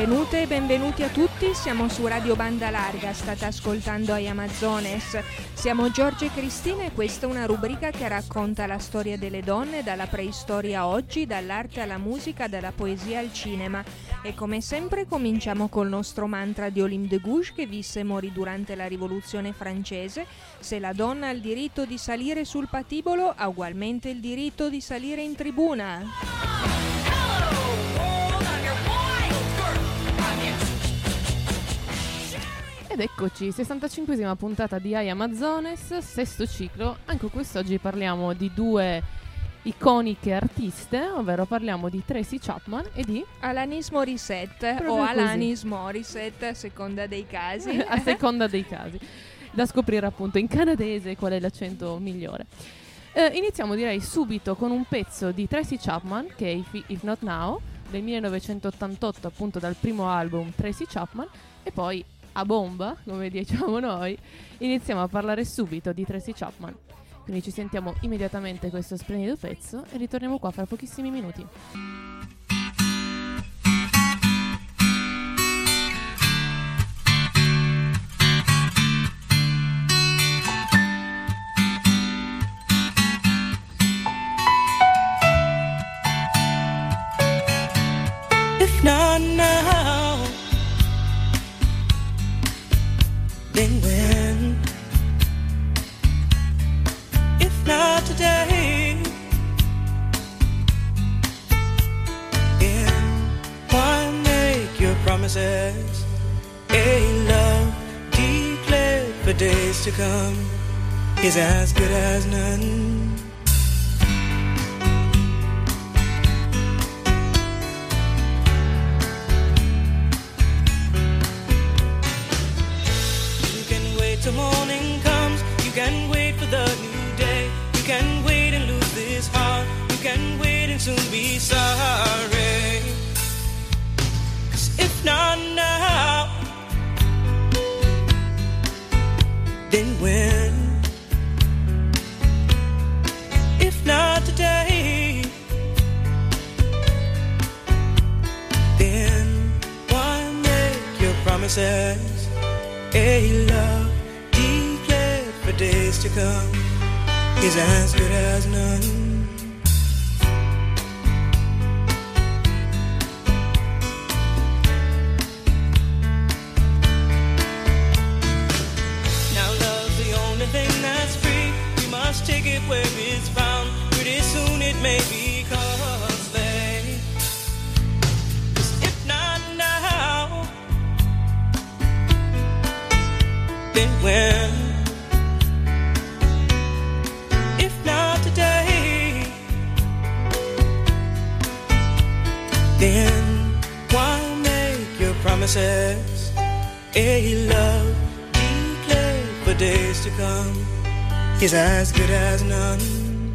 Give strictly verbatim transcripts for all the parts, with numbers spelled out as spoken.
Benvenute e benvenuti a tutti, siamo su Radio Banda Larga, state ascoltando I Amazones. Siamo Giorgia e Cristina e questa è una rubrica che racconta la storia delle donne dalla preistoria a oggi, dall'arte alla musica, dalla poesia al cinema. E come sempre cominciamo col nostro mantra di Olympe de Gouges che visse e morì durante la Rivoluzione francese. Se la donna ha il diritto di salire sul patibolo, ha ugualmente il diritto di salire in tribuna. Ed eccoci, sessantacinquesima puntata di I Amazones, sesto ciclo. Anche quest'oggi parliamo di due iconiche artiste, ovvero parliamo di Tracy Chapman e di Alanis Morissette. Proprio o così. Alanis Morissette, a seconda dei casi. a seconda dei casi. Da scoprire appunto in canadese qual è l'accento migliore. Eh, iniziamo direi subito con un pezzo di Tracy Chapman, che è If, If Not Now, del millenovecentottantotto, appunto dal primo album Tracy Chapman, e poi a bomba, come diciamo noi, iniziamo a parlare subito di Tracy Chapman. Quindi ci sentiamo immediatamente questo splendido pezzo e ritorniamo qua fra pochissimi minuti. If not now, then when? If not today, then why make your promises? A love declared for days to come is as good as none. Till morning comes, you can wait for the new day. You can wait and lose this heart. You can wait and soon be sorry. 'Cause if not now, then when? If not today, then why make your promises? A love for days to come is as good as none. Now love's the only thing that's free. You must take it where it's found. Pretty soon it may be costly. 'Cause if not now, then when? Then why make your promises? A love declared for days to come is as good as none.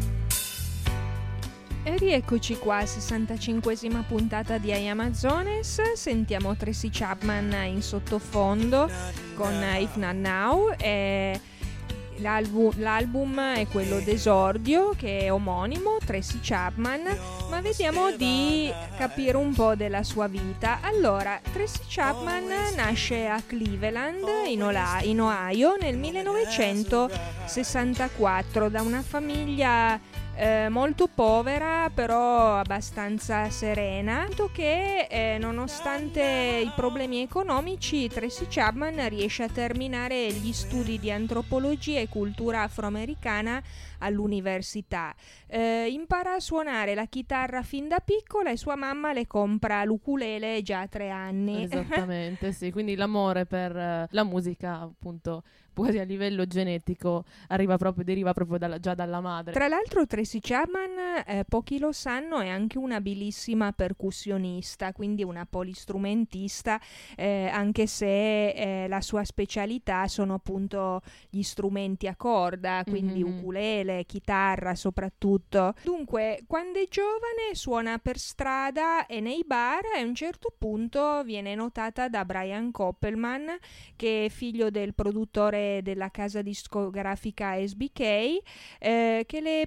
E rieccoci qua, sessantacinquesima puntata di I Amazones. Sentiamo Tracy Chapman in sottofondo con If Not Now e L'album, l'album è quello d'esordio, che è omonimo, Tracy Chapman, ma vediamo di capire un po' della sua vita. Allora, Tracy Chapman nasce a Cleveland, in, Ola- in Ohio, nel millenovecentosessantaquattro, da una famiglia eh, molto povera, però abbastanza serena, tanto che eh, nonostante i problemi economici, Tracy Chapman riesce a terminare gli studi di antropologia e cultura afroamericana all'università. Eh, impara a suonare la chitarra fin da piccola e sua mamma le compra l'ukulele già a tre anni. Esattamente, sì, quindi l'amore per uh, la musica, appunto, quasi a livello genetico arriva proprio, deriva proprio dalla, già dalla madre. Tra l'altro Tracy Chapman, eh, pochi lo sanno, è anche un'abilissima percussionista, quindi una polistrumentista, eh, anche se eh, la sua specialità sono appunto gli strumenti a corda, quindi mm-hmm. ukulele, chitarra soprattutto. Dunque, quando è giovane suona per strada e nei bar e a un certo punto viene notata da Brian Koppelman, che è figlio del produttore della casa discografica S B K, eh, che le permette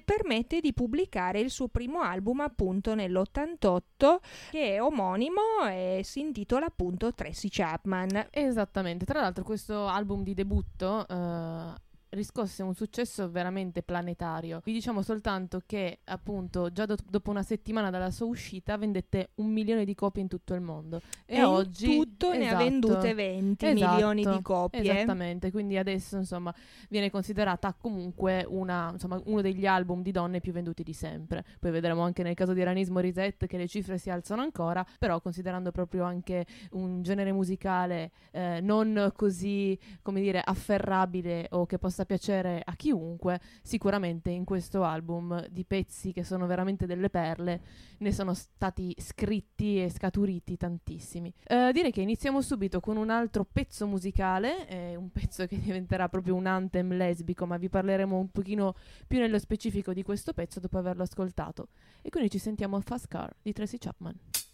smette di pubblicare il suo primo album appunto nell'ottantotto, che è omonimo e si intitola appunto Tracy Chapman. Esattamente, tra l'altro questo album di debutto uh, riscosse un successo veramente planetario. Vi diciamo soltanto che appunto già do- dopo una settimana dalla sua uscita vendette un milione di copie in tutto il mondo e, e oggi in tutto esatto, ne ha vendute venti esatto, milioni di copie. Esattamente, quindi adesso insomma viene considerata comunque una, insomma, uno degli album di donne più venduti di sempre. Poi vedremo anche nel caso di Alanis Morissette che le cifre si alzano ancora, però considerando proprio anche un genere musicale eh, non così, come dire, afferrabile o che possa piacere a chiunque, sicuramente in questo album di pezzi che sono veramente delle perle ne sono stati scritti e scaturiti tantissimi. Uh, direi che iniziamo subito con un altro pezzo musicale, eh, un pezzo che diventerà proprio un anthem lesbico, ma vi parleremo un pochino più nello specifico di questo pezzo dopo averlo ascoltato. E quindi ci sentiamo Fast Car di Tracy Chapman.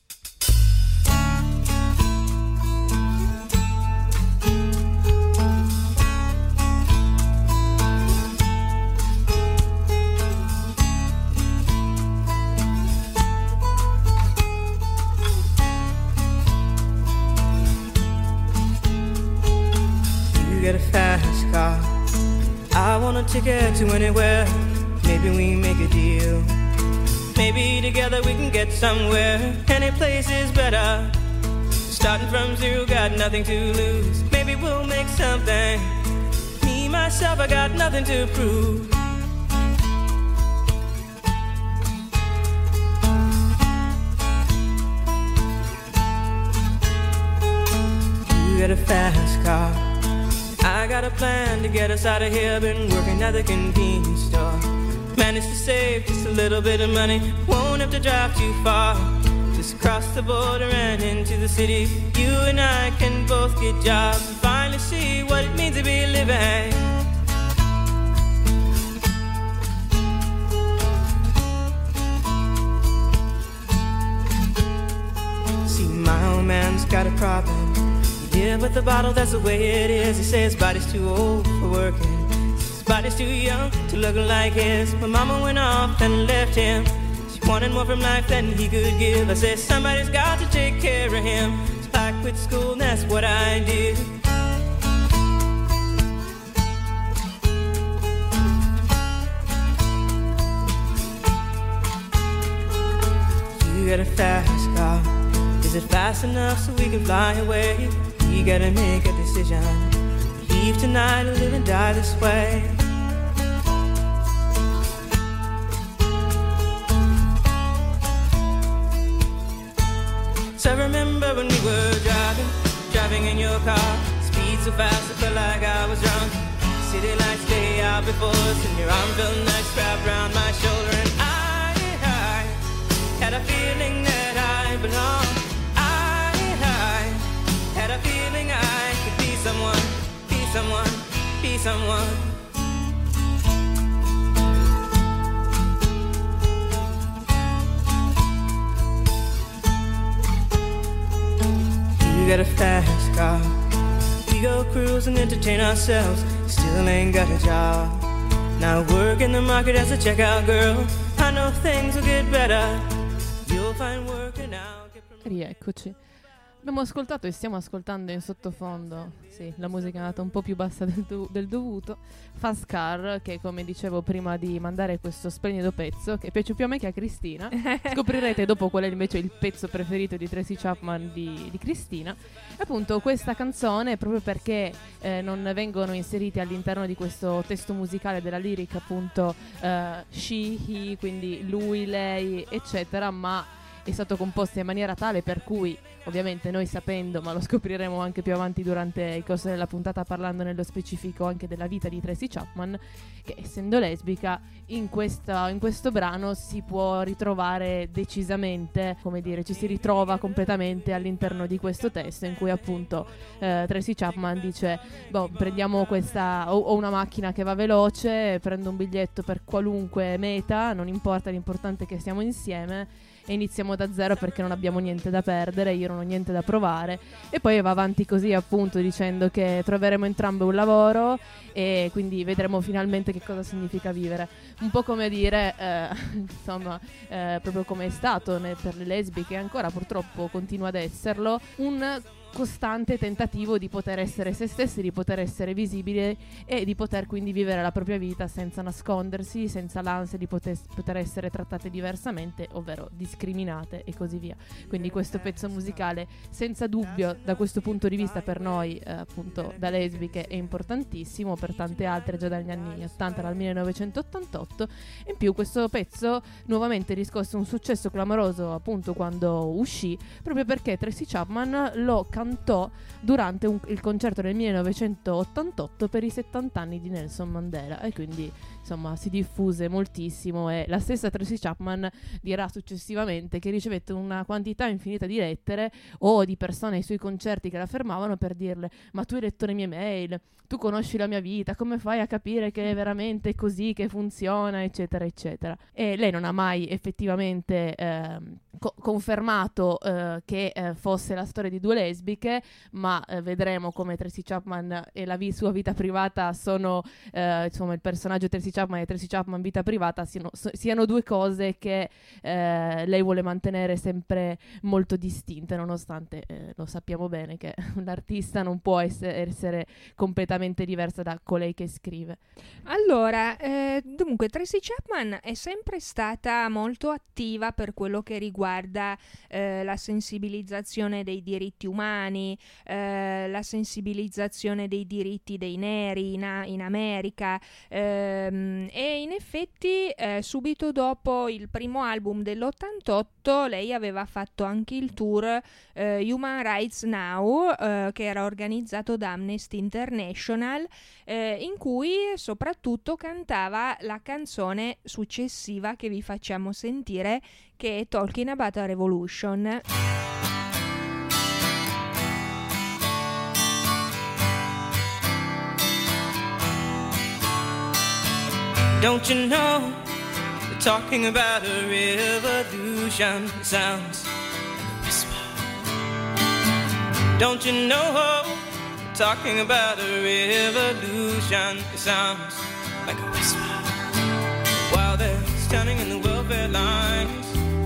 Get a fast car, I want a ticket to anywhere. Maybe we make a deal. Maybe together we can get somewhere. Any place is better. Starting from zero, got nothing to lose. Maybe we'll make something. Me, myself, I got nothing to prove. You get a fast car, I got a plan to get us out of here. Been working at the convenience store. Managed to save just a little bit of money. Won't have to drive too far. Just cross the border and into the city. You and I can both get jobs and finally see what it means to be living. See, my old man's got a problem. Yeah, but the bottle, that's the way it is. He says his body's too old for working. His body's too young to look like his. My mama went off and left him. She wanted more from life than he could give. I said, somebody's got to take care of him. So I quit school and that's what I did. You got a fast car. Is it fast enough so we can fly away? You gotta make a decision. Leave tonight or live and die this way. So I remember when we were driving, driving in your car. Speed so fast I felt like I was drunk. City lights day out before us, and your arm felt nice wrapped around my shoulder. And I, I had a feeling that I belonged. Had a feeling I could be someone, be someone, be someone. You got a fast car. We go cruise and entertain ourselves. Still ain't got a job. Now work in the market as a checkout girl. I know things will get better. You'll find work and I'll get promoted. Rieccoci. Abbiamo ascoltato e stiamo ascoltando in sottofondo, sì, la musica è andata un po' più bassa del, do- del dovuto, Fast Car, che come dicevo prima di mandare questo splendido pezzo, che piace più a me che a Cristina, scoprirete dopo qual è invece il pezzo preferito di Tracy Chapman di, di Cristina. Appunto questa canzone, proprio perché eh, non vengono inseriti all'interno di questo testo musicale della lyric appunto uh, she, he, quindi lui, lei, eccetera, ma è stato composto in maniera tale per cui, ovviamente noi sapendo, ma lo scopriremo anche più avanti durante il corso della puntata parlando nello specifico anche della vita di Tracy Chapman, che essendo lesbica in, questa, in questo brano si può ritrovare decisamente, come dire, ci si ritrova completamente all'interno di questo testo in cui appunto eh, Tracy Chapman dice boh, prendiamo questa, ho, ho una macchina che va veloce, prendo un biglietto per qualunque meta, non importa, l'importante è che stiamo insieme. e iniziamo da zero perché non abbiamo niente da perdere, io non ho niente da provare, e poi va avanti così, appunto, dicendo che troveremo entrambe un lavoro e quindi vedremo finalmente che cosa significa vivere. Un po' come dire, eh, insomma, eh, proprio come è stato ne- per le lesbiche, e ancora purtroppo continua ad esserlo, un costante tentativo di poter essere se stessi, di poter essere visibili e di poter quindi vivere la propria vita senza nascondersi, senza l'ansia di poter, poter essere trattate diversamente, ovvero discriminate e così via. Quindi questo pezzo musicale, senza dubbio, da questo punto di vista per noi, eh, appunto da lesbiche, è importantissimo, per tante altre già dagli anni ottanta, dal millenovecentottantotto. In più questo pezzo nuovamente riscosse un successo clamoroso appunto quando uscì, proprio perché Tracy Chapman lo cantò durante un, il concerto del millenovecentottantotto per i settanta anni di Nelson Mandela, e quindi insomma si diffuse moltissimo, e la stessa Tracy Chapman dirà successivamente che ricevette una quantità infinita di lettere o di persone ai suoi concerti che la fermavano per dirle: ma tu hai letto le mie mail, tu conosci la mia vita, come fai a capire che è veramente così che funziona, eccetera eccetera. E lei non ha mai effettivamente eh, co- confermato eh, che eh, fosse la storia di due lesbiche, ma eh, vedremo come Tracy Chapman e la vi- sua vita privata sono eh, insomma il personaggio Tracy Chapman e Tracy Chapman vita privata siano, so- siano due cose che eh, lei vuole mantenere sempre molto distinte, nonostante eh, lo sappiamo bene che l'artista non può essere, essere completamente diversa da colei che scrive. Allora, eh, dunque Tracy Chapman è sempre stata molto attiva per quello che riguarda eh, la sensibilizzazione dei diritti umani, eh, la sensibilizzazione dei diritti dei neri in, a- in America, ehm, e in effetti eh, subito dopo il primo album dell'ottantotto lei aveva fatto anche il tour eh, Human Rights Now, eh, che era organizzato da Amnesty International, eh, in cui soprattutto cantava la canzone successiva che vi facciamo sentire, che è Talking About a Revolution. Don't you know, they're talking about a revolution. It sounds like a whisper. Don't you know, they're talking about a revolution. It sounds like a whisper. While they're standing in the welfare lines,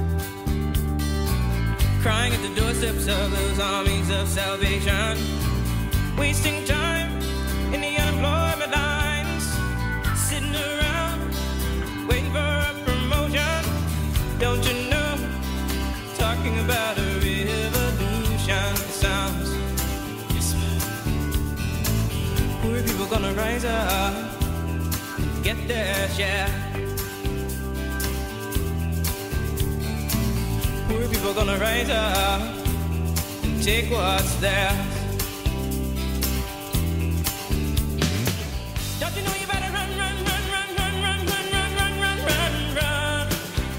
crying at the doorsteps of those armies of salvation, wasting time in the unemployment lines, sitting around waiting for a promotion. Don't you know, talking about a revolution. It sounds whisper. Poor people gonna rise up and get their share. Poor people gonna rise up and take what's theirs. Don't you know you better run, run, run, run, run, run, run, run, run, run, run, run.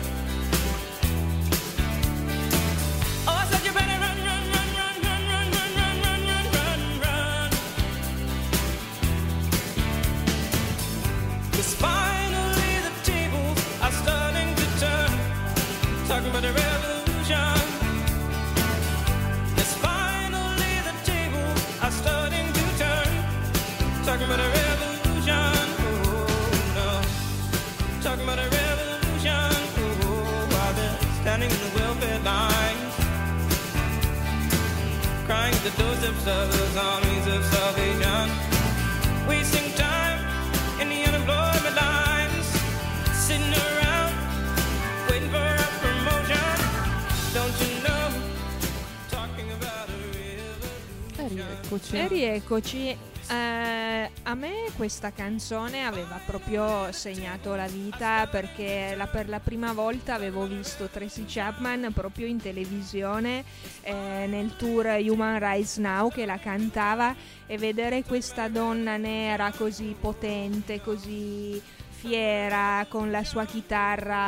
Oh, I said you better run, run, run, run, run, run, run, run, run, run, run, run. 'Cause finally the tables are starting to turn, talking about the revolution. Yes, finally the tables are starting to turn, talking about a revolution. Oh no, talking about a revolution. Oh, while they're standing in the welfare lines, crying at the doorsteps of those armies of salvation, wasting time in the unemployment lines, sitting around waiting for a promotion. Don't you know, talking about a revolution. E rieccoci. E rieccoci. Eh, a me questa canzone aveva proprio segnato la vita, perché la, per la prima volta avevo visto Tracy Chapman proprio in televisione, eh, nel tour Human Rights Now, che la cantava, e vedere questa donna nera così potente, così fiera, con la sua chitarra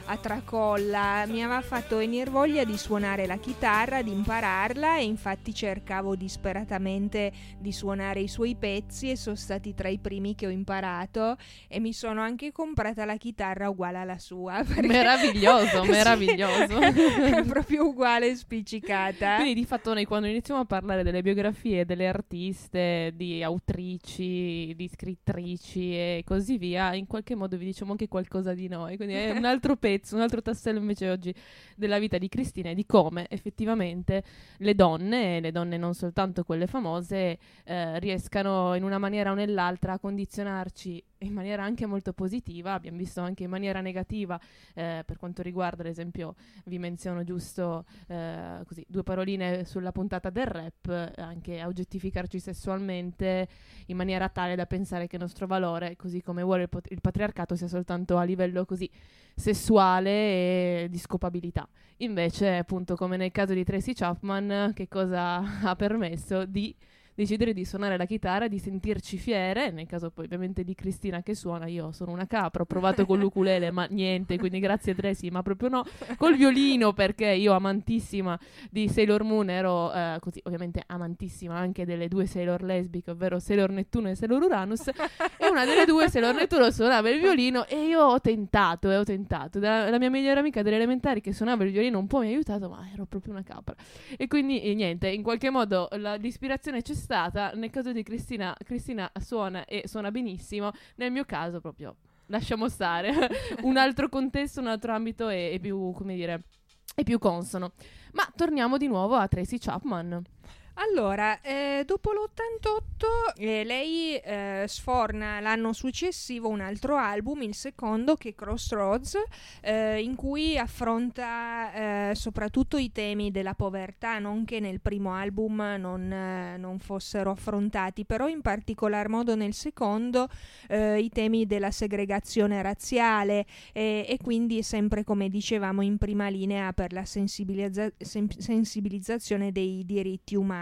a tracolla, mi aveva fatto venire voglia di suonare la chitarra, di impararla, e infatti cercavo disperatamente di suonare i suoi pezzi e sono stati tra i primi che ho imparato, e mi sono anche comprata la chitarra uguale alla sua. Meraviglioso, meraviglioso. È proprio uguale, spiccicata. Quindi di fatto noi quando iniziamo a parlare delle biografie delle artiste, di autrici, di scrittrici e così via, in qualche modo vi diciamo anche qualcosa di noi, quindi è un altro pezzo, un altro tassello invece oggi della vita di Cristina, e di come effettivamente le donne, le donne non soltanto quelle famose, eh, riescano in una maniera o nell'altra a condizionarci in maniera anche molto positiva. Abbiamo visto anche in maniera negativa, eh, per quanto riguarda, ad esempio, vi menziono giusto eh, così due paroline sulla puntata del rap, eh, anche a oggettificarci sessualmente in maniera tale da pensare che il nostro valore, così come vuole il, pot- il patriarcato, sia soltanto a livello così sessuale e di scopabilità. Invece, appunto, come nel caso di Tracy Chapman, che cosa ha permesso? Di decidere di suonare la chitarra, di sentirci fiere, nel caso poi ovviamente di Cristina che suona. Io sono una capra, ho provato con l'ukulele ma niente, quindi grazie Tracy, ma proprio no, col violino, perché io amantissima di Sailor Moon ero eh, così ovviamente amantissima anche delle due Sailor lesbiche, ovvero Sailor Nettuno e Sailor Uranus, e una delle due, Sailor Nettuno, suonava il violino e io ho tentato e ho tentato, la, la mia migliore amica delle elementari che suonava il violino un po' mi ha aiutato, ma ero proprio una capra, e quindi e niente, in qualche modo la, l'ispirazione c'è stata. Nel caso di Cristina, Cristina suona e suona benissimo, nel mio caso proprio lasciamo stare. Un altro contesto, un altro ambito è, è più, come dire, è più consono. Ma torniamo di nuovo a Tracy Chapman. Allora, eh, dopo l'ottantotto eh, lei eh, sforna l'anno successivo un altro album, il secondo, che è Crossroads, eh, in cui affronta eh, soprattutto i temi della povertà, non che nel primo album non, eh, non fossero affrontati, però in particolar modo nel secondo eh, i temi della segregazione razziale, eh, e quindi sempre, come dicevamo, in prima linea per la sensibilizza- sen- sensibilizzazione dei diritti umani.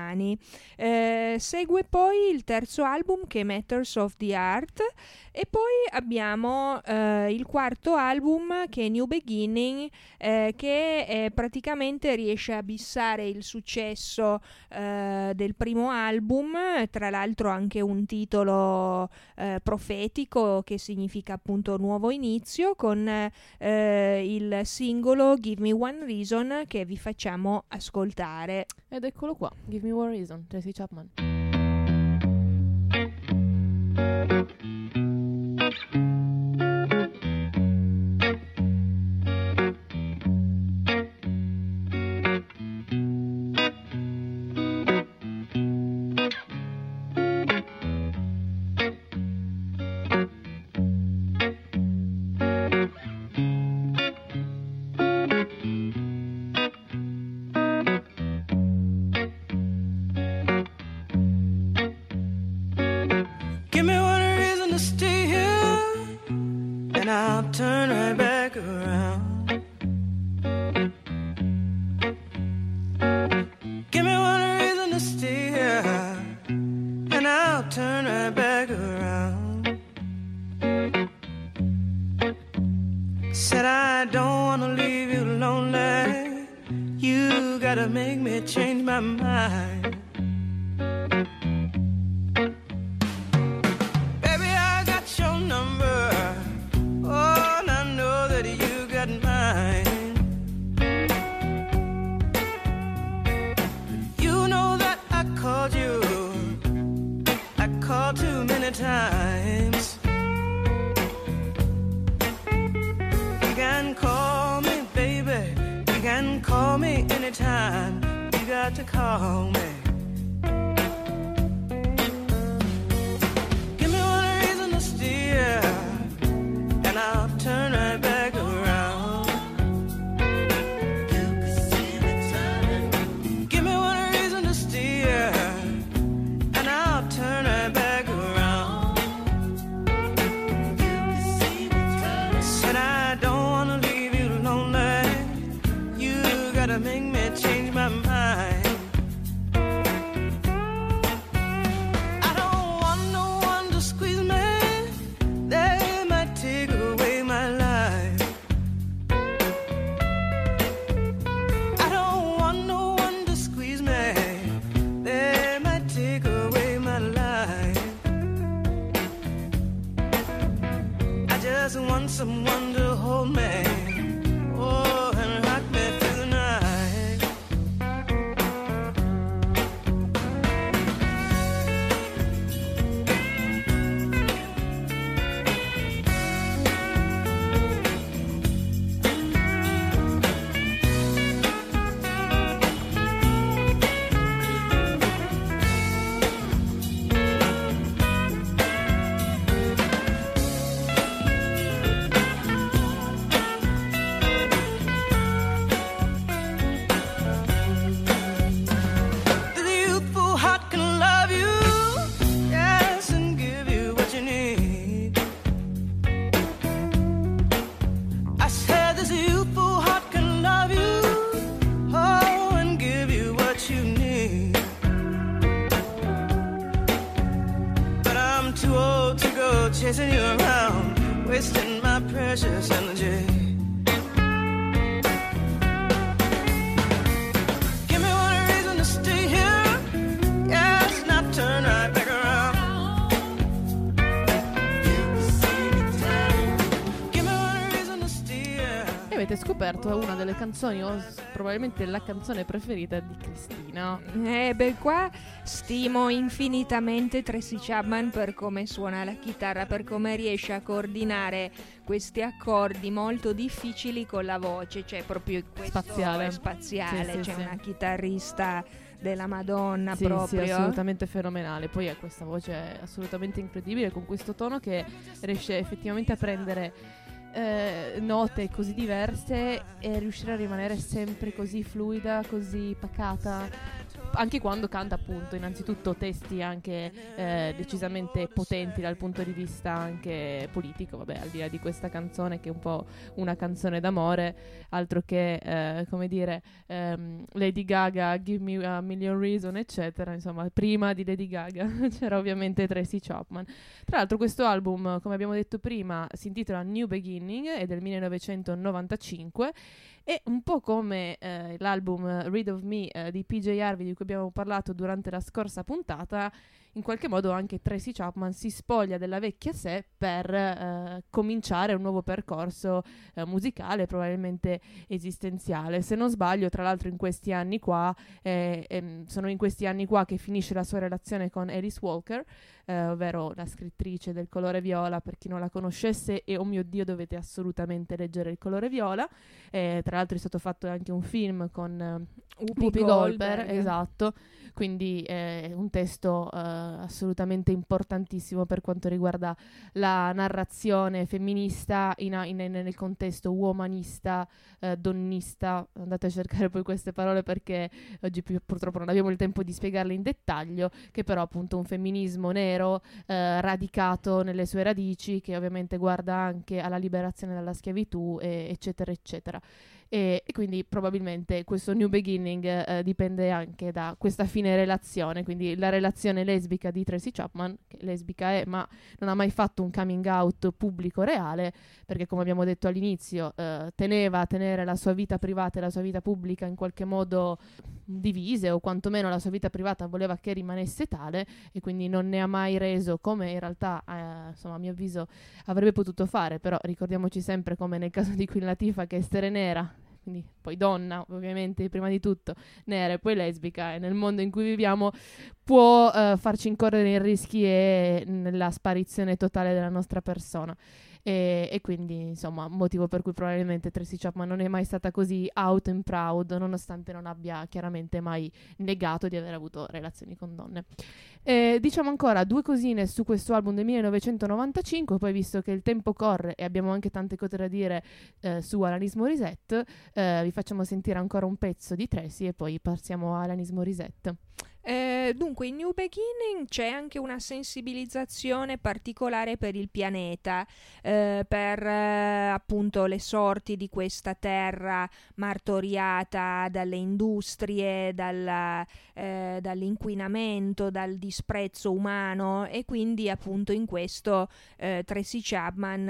Eh, segue poi il terzo album, che è Matters of the Art, e poi abbiamo eh, il quarto album, che è New Beginning, eh, che eh, praticamente riesce a bissare il successo eh, del primo album, tra l'altro anche un titolo eh, profetico che significa appunto nuovo inizio, con eh, il singolo Give Me One Reason, che vi facciamo ascoltare. Ed eccolo qua, Give Me One Reason, Tracy Chapman. Make me change my mind. just want someone to hold me, oh, and rock me through the night. Chasing you around, wasting my precious energy. Give me one reason to stay here, yes, not turn right back around. Give me one reason to stay here. E avete scoperto una delle canzoni, o s- probabilmente la canzone preferita di Cristina. Eh beh, qua stimo infinitamente Tracy Chapman per come suona la chitarra, per come riesce a coordinare questi accordi molto difficili con la voce, cioè proprio questo Spaziale. è spaziale, Sì, sì, c'è sì. una chitarrista della Madonna Sì, proprio. sì, assolutamente fenomenale. Poi ha questa voce assolutamente incredibile, con questo tono che riesce effettivamente a prendere eh, note così diverse e riuscire a rimanere sempre così fluida, così pacata, anche quando canta, appunto, innanzitutto testi anche eh, decisamente potenti dal punto di vista anche politico, vabbè, al di là di questa canzone che è un po' una canzone d'amore, altro che eh, come dire ehm, Lady Gaga, Give Me a Million Reason, eccetera. Insomma, prima di Lady Gaga c'era ovviamente Tracy Chapman. Tra l'altro questo album, come abbiamo detto prima, si intitola New Beginning, è del millenovecentonovantacinque. E un po' come eh, l'album Rid of Me eh, di P J Harvey, di cui abbiamo parlato durante la scorsa puntata, in qualche modo anche Tracy Chapman si spoglia della vecchia sé per eh, cominciare un nuovo percorso eh, musicale, probabilmente esistenziale. Se non sbaglio, tra l'altro in questi anni qua, eh, ehm, sono in questi anni qua che finisce la sua relazione con Alice Walker, eh, ovvero la scrittrice del Colore Viola, per chi non la conoscesse, e oh mio Dio, dovete assolutamente leggere Il Colore Viola. Eh, tra l'altro è stato fatto anche un film con eh, Whoopi Whoopi Goldberg, Goldberg. esatto, quindi è un testo eh, assolutamente importantissimo per quanto riguarda la narrazione femminista in, in, nel contesto womanista, eh, donnista. Andate a cercare poi queste parole perché oggi pi- purtroppo non abbiamo il tempo di spiegarle in dettaglio, che però appunto un femminismo nero eh, radicato nelle sue radici, che ovviamente guarda anche alla liberazione dalla schiavitù, e, eccetera eccetera. E, e quindi probabilmente questo New Beginning eh, dipende anche da questa fine relazione, quindi la relazione lesbica di Tracy Chapman, che lesbica è ma non ha mai fatto un coming out pubblico reale, perché come abbiamo detto all'inizio eh, teneva a tenere la sua vita privata e la sua vita pubblica in qualche modo divise, o quantomeno la sua vita privata voleva che rimanesse tale, e quindi non ne ha mai reso, come in realtà eh, insomma a mio avviso avrebbe potuto fare. Però ricordiamoci sempre, come nel caso di Queen Latifah, che essere nera, quindi poi donna ovviamente prima di tutto, nera e poi lesbica, e nel mondo in cui viviamo può eh, farci incorrere in rischi e nella sparizione totale della nostra persona. E, e quindi insomma motivo per cui probabilmente Tracy Chapman non è mai stata così out and proud, nonostante non abbia chiaramente mai negato di aver avuto relazioni con donne. E diciamo ancora due cosine su questo album del millenovecentonovantacinque, poi visto che il tempo corre e abbiamo anche tante cose da dire eh, su Alanis Morissette, eh, vi facciamo sentire ancora un pezzo di Tracy e poi passiamo a Alanis Morissette. Eh, dunque, in New Beginning c'è anche una sensibilizzazione particolare per il pianeta, eh, per eh, appunto le sorti di questa terra martoriata dalle industrie, dalla, eh, dall'inquinamento, dal disprezzo umano, e quindi appunto in questo eh, Tracy Chapman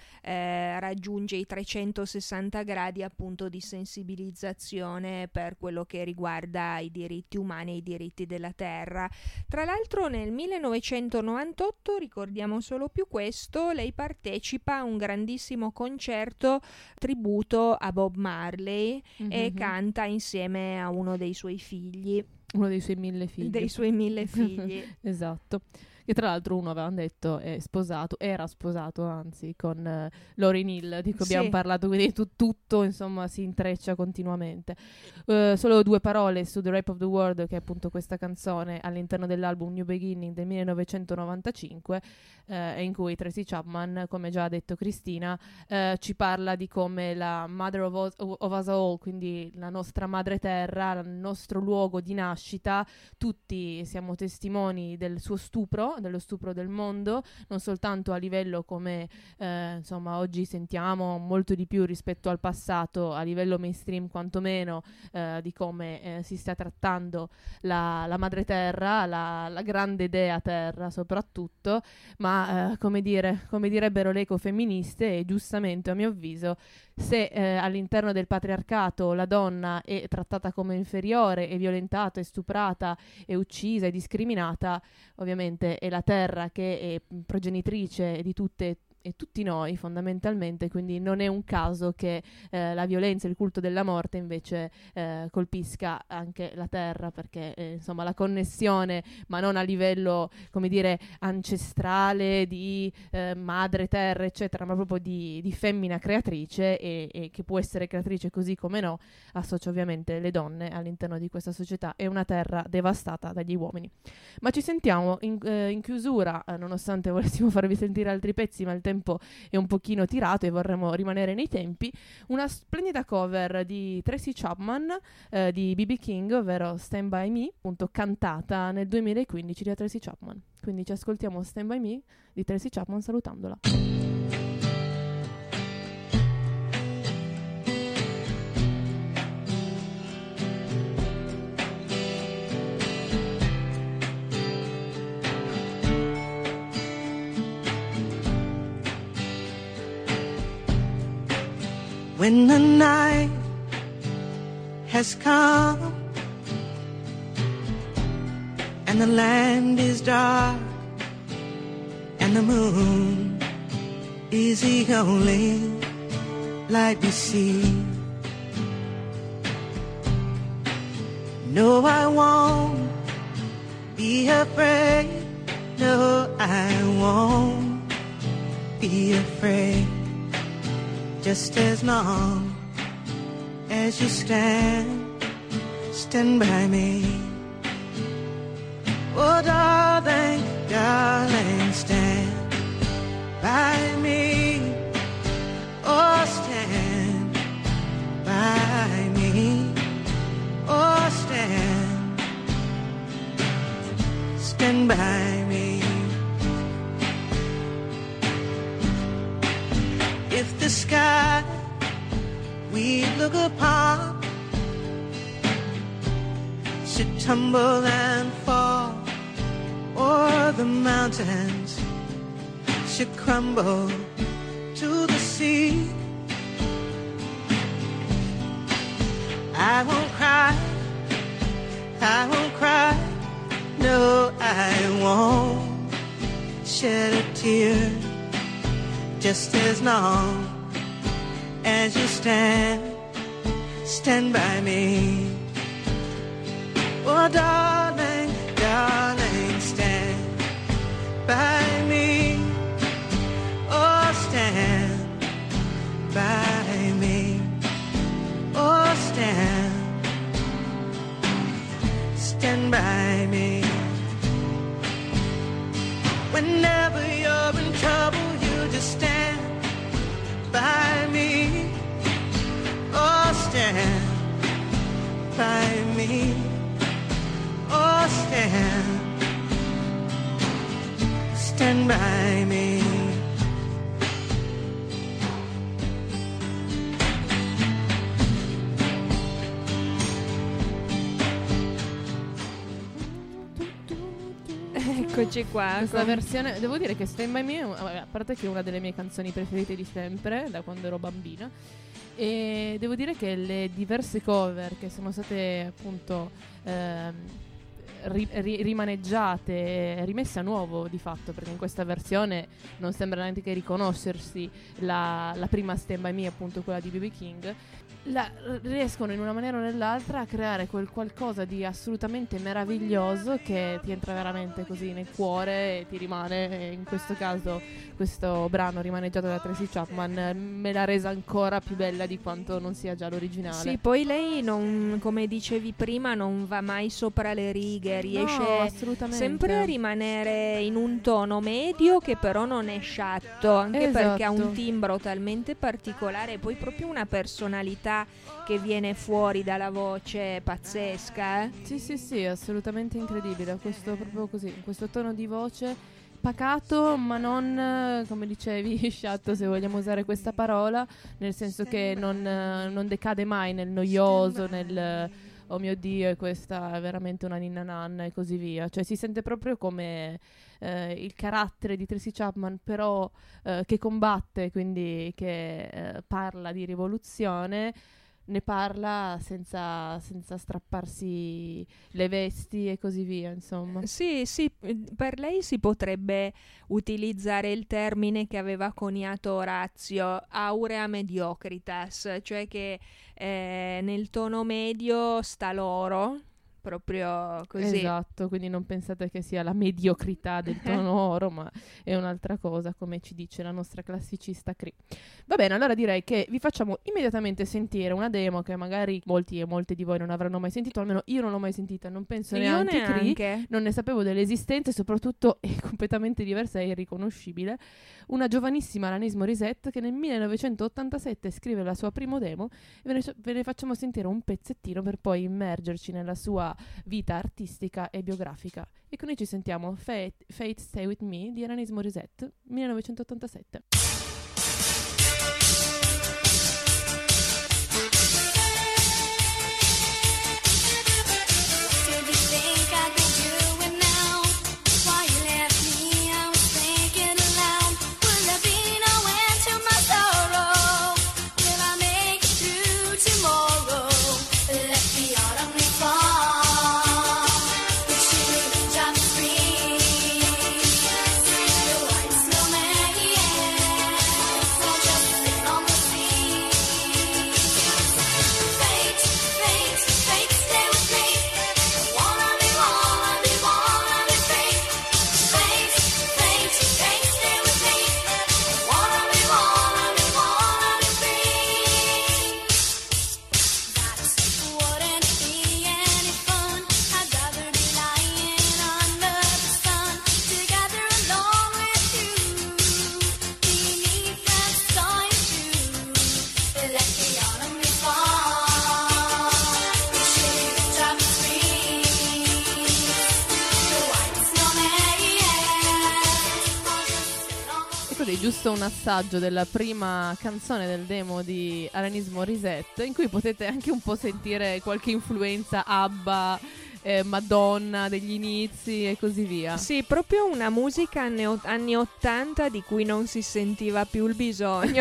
eh, raggiunge i trecentosessanta gradi appunto di sensibilizzazione per quello che riguarda i diritti umani e i diritti elementi della Terra. Tra l'altro nel millenovecentonovantotto, ricordiamo solo più questo, lei partecipa a un grandissimo concerto tributo a Bob Marley mm-hmm. e canta insieme a uno dei suoi figli. Uno dei suoi mille figli. Dei suoi mille figli. Esatto. Che tra l'altro uno avevano detto è sposato, era sposato anzi con uh, Lauryn Hill, di cui sì. abbiamo parlato, quindi tu, tutto insomma si intreccia continuamente. Uh, solo due parole su The Rape of the World, che è appunto questa canzone all'interno dell'album New Beginning del millenovecentonovantacinque, uh, in cui Tracy Chapman, come già ha detto Cristina, uh, ci parla di come la Mother of us, of us all, quindi la nostra madre terra, il nostro luogo di nascita, tutti siamo testimoni del suo stupro, dello stupro del mondo, non soltanto a livello come eh, insomma oggi sentiamo molto di più rispetto al passato, a livello mainstream quantomeno, eh, di come eh, si sta trattando la, la madre terra, la, la grande dea terra soprattutto, ma eh, come dire, come direbbero le ecofemministe, e giustamente a mio avviso, se eh, all'interno del patriarcato la donna è trattata come inferiore e violentata e stuprata e uccisa e discriminata, ovviamente è la terra che è progenitrice di tutte e tutti noi fondamentalmente, quindi non è un caso che eh, la violenza e il culto della morte invece eh, colpisca anche la terra, perché eh, insomma la connessione, ma non a livello come dire ancestrale di eh, madre terra eccetera, ma proprio di, di femmina creatrice, e, e che può essere creatrice così come no, associa ovviamente le donne all'interno di questa società. È una terra devastata dagli uomini. Ma ci sentiamo in, eh, in chiusura, eh, nonostante volessimo farvi sentire altri pezzi, ma il tempo è un pochino tirato e vorremmo rimanere nei tempi, una splendida cover di Tracy Chapman eh, di B B King, ovvero Stand By Me, appunto cantata nel duemilaquindici da Tracy Chapman. Quindi ci ascoltiamo Stand By Me di Tracy Chapman salutandola. When the night has come and the land is dark and the moon is the only light we see, no, I won't be afraid, no, I won't be afraid. Just as long as you stand, stand by me. Oh, darling, darling, stand by me. Oh, stand by me. Oh, stand, stand by me. If the sky we look upon should tumble and fall, or the mountains should crumble to the sea, I won't cry, I won't cry, no, I won't shed a tear. Just as long as you stand, stand by me. Oh, darling, darling, stand by me. Oh, stand by me. Oh, stand, stand by me. Whenever you're in trouble, you just stand by me. Oh, stand by me. Oh, stand, stand by me. Eccoci qua. Questa con... versione, devo dire che Stand By Me, vabbè, a parte che è una delle mie canzoni preferite di sempre, da quando ero bambina, e devo dire che le diverse cover che sono state appunto ehm, ri- ri- rimaneggiate, rimesse a nuovo di fatto, perché in questa versione non sembra neanche che riconoscersi la, la prima Stand By Me, appunto quella di B B King. La, riescono in una maniera o nell'altra a creare quel qualcosa di assolutamente meraviglioso che ti entra veramente così nel cuore e ti rimane. E in questo caso questo brano rimaneggiato da Tracy Chapman me l'ha resa ancora più bella di quanto non sia già l'originale. Sì, poi lei non, come dicevi prima, non va mai sopra le righe, riesce no, sempre a rimanere in un tono medio che però non è sciatto, anche esatto. perché ha un timbro talmente particolare e poi proprio una personalità che viene fuori dalla voce pazzesca, eh? Sì, sì, sì, assolutamente incredibile. Questo proprio così, questo tono di voce pacato, ma non, come dicevi, sciatto, se vogliamo usare questa parola, nel senso che non, non decade mai nel noioso, nel oh mio Dio, e questa è veramente una ninna nanna e così via. Cioè si sente proprio come eh, il carattere di Tracy Chapman, però eh, che combatte, quindi che eh, parla di rivoluzione, ne parla senza, senza strapparsi le vesti e così via, insomma. Sì, sì, per lei si potrebbe utilizzare il termine che aveva coniato Orazio, aurea mediocritas, cioè che eh, nel tono medio sta l'oro, proprio così. Esatto, quindi non pensate che sia la mediocrità del tono oro, ma è un'altra cosa, come ci dice la nostra classicista Cree. Va bene, allora direi che vi facciamo immediatamente sentire una demo che magari molti e molte di voi non avranno mai sentito, almeno io non l'ho mai sentita, non penso Io neanche neanche. Cree, non ne sapevo dell'esistenza e soprattutto è completamente diversa e irriconoscibile. Una giovanissima Alanis Morissette che nel millenovecentottantasette scrive la sua prima demo e ve ne, ve ne facciamo sentire un pezzettino per poi immergerci nella sua vita artistica e biografica. E con noi ci sentiamo Fate, Fate Stay With Me di Alanis Morissette, millenovecentottantasette. Giusto un assaggio della prima canzone del demo di Alanis Morissette, in cui potete anche un po' sentire qualche influenza ABBA, eh, Madonna degli inizi e così via. Sì, proprio una musica anni, anni ottanta di cui non si sentiva più il bisogno.